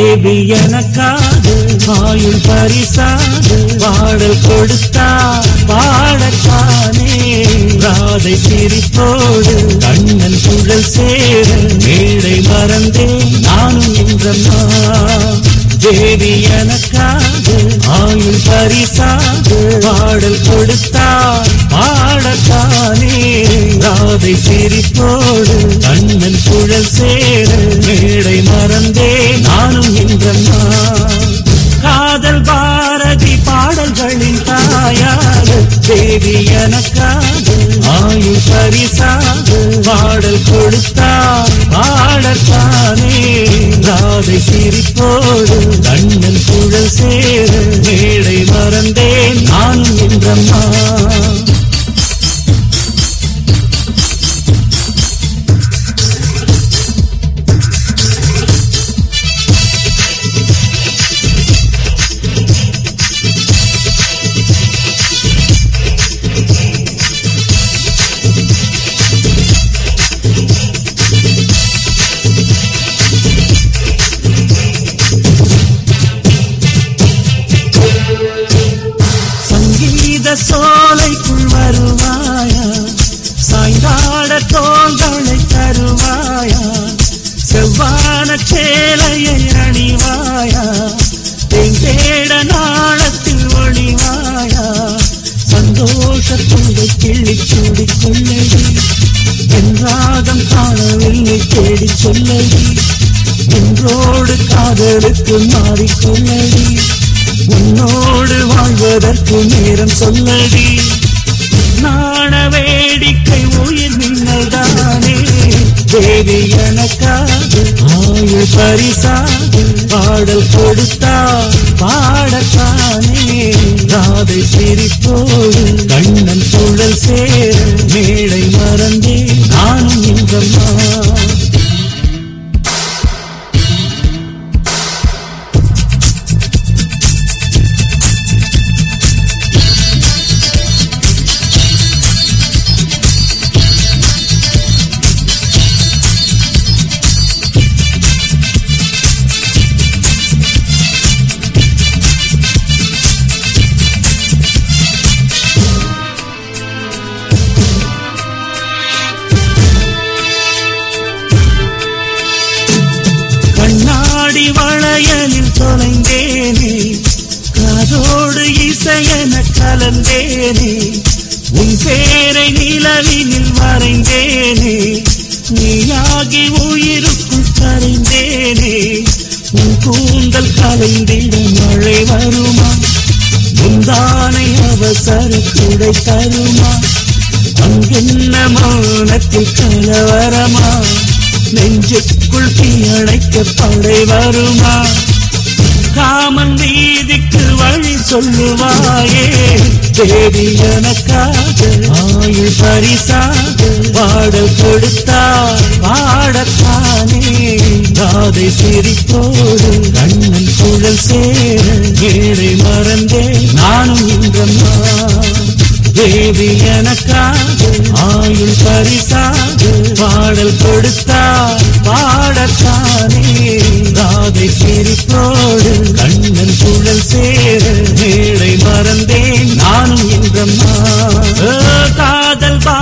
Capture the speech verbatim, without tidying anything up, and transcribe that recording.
தேவி எனக்காக ஆயுள் பரிசாக பாடல் கொடுத்தார் பாடத்தானே. ராதை சிரிப்போடு கண்ணன் குழல் சேர மேடை மறந்தேன் நானும் என்றம்மா. தேவி எனக்காக ஆயுள் பரிசாக பாடல் கொடுத்தார் பாடத்தானே. ராதை சிரிப்போடு கண்ணன் குழல் சேர மேடை மறந்தே நானும் என்றம்மா. காதல் பாரதி பாடல்களின் தாயாக தேவி எனக்காக ஆயுள் பரிசாக பாடல் கொடுத்தார் பாடத்தானே. ராதை சிரிப்போடு கண்ணன் குழல் சேர மேடை மறந்தேன் நானும் என்றம்மா. சோலைக்குள் வருவாயா, சாய்ந்தாட தோள்களை தருவாயா, செவ்வான சேலையை அணிவாயா, தேட நாளத்தில் ஒளிவாயா, சந்தோஷத்துண்டை கிள்ளி சூடி கொள்ளடி, என்றாகம் காணவில்லை தேடி சொல்லடி, என்றோடு காதலுக்கு மாறிக்கொள்ளடி, உன்னோடு வாழ்வதற்கு நேரம் சொல்லடி. நாண வேடிக்கை உயிர் மின்னல்தானே தேவி எனக்காக ஆயுள் பரிசாக பாடல் கொடுத்தார் பாடத்தானே. ராதை சிரிப்போடு கண்ணன் குழல் சேர மேடை மறந்தே நானும் என்றம்மா. கண்ணாடி வளையலில் தொலைந்தேனே, காதோடு இசையென கலந்தேனே, உன் பேரை நிலவினில் வரைந்தேனே, நீயாகி உயிருக்குள் கரைந்தேனே, உன் கூந்தல் கலைந்திட மழை வருமா, முந்தானை அவசர குடை தருமா, அங்கென்ன மௌனத்தில் கலவரமா, நெஞ்சுக்குள் தீயணைக்க படை வருமா, காமன் வீதிக்கு வழி சொல்லுவாயே தேவி எனக்காக ஆயுள் பரிசாக பாடல் கொடுத்தார் பாடத்தானே. ராதை சிரிப்போடு கண்ணன் குழல் சேர மேடை மறந்தே நானும் என்றம்மா. தேவி எனக்காக ஆயுள் பரிசாக பாடல் கொடுத்தார் பாடத்தானே. ராதை சிரிப்போடு கண்ணன் குழல் சேர மேடை மறந்தேன் நானும் என்றம்மா. காதல்